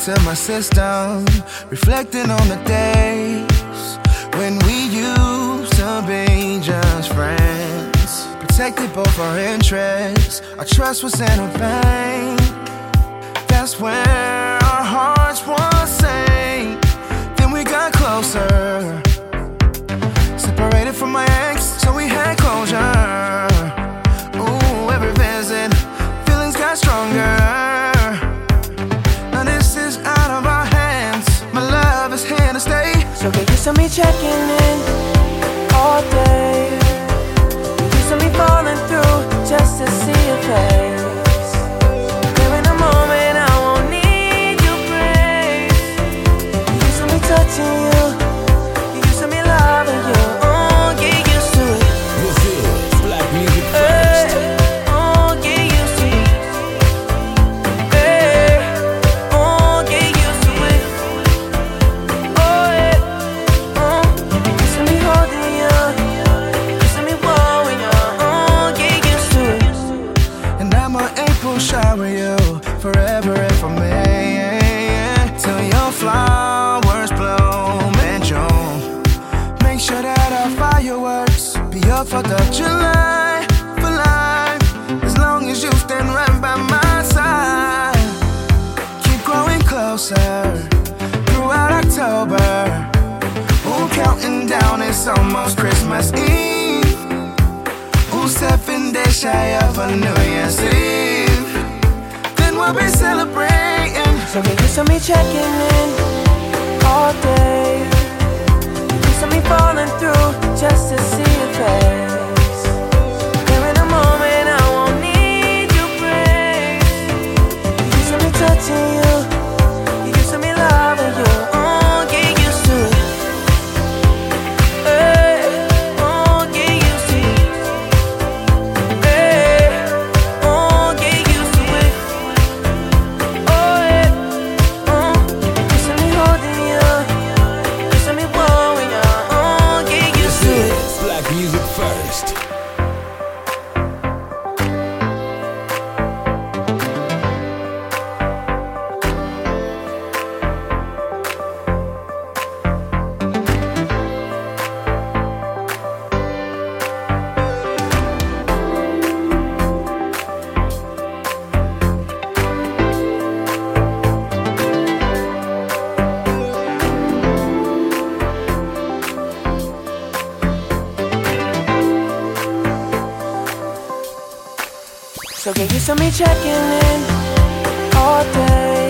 to my system, reflecting on the days when we used to be just friends. Protected both our interests, our trust was in a bank. That's where our hearts were safe. Then we got closer, separated from my ex, so we had closure. Ooh, every visit, feelings got stronger. Now this is out of our hands, my love is here to stay. So get used to me checking in all day. Get used to me falling through just to see your face. There in a moment I won't need your praise. Get used to me touching you, get used to me loving you. Oh, get used to it. This is Black Music First. Oh, get used to it. Hey, oh, get used to it. Oh, yeah. Oh, get used to me holding you, get used to me blowing you. Oh, get used to it. And I'ma April shower you forever if I may, till your flowers bloom in June. Make sure that our fireworks be up for the July for life, as long as you stand right by my side. Keep growing closer throughout October. Ooh, counting down, it's almost Christmas Eve. Ooh, 7 days shy of a New Year's Eve. Then we'll be celebrating. So get used to me checking in all day. Get used to me falling through just to see your face. There in a moment I won't need your praise. Get used to me touching you, get used to me loving you. Oh, get used to it. Hey, oh, get used to it. Hey, oh, get used to it. Oh, yeah. Oh, get used to me holding you, get used to me blowing you. Oh, get used to This it. is Black Music First. So get used to me checking in all day.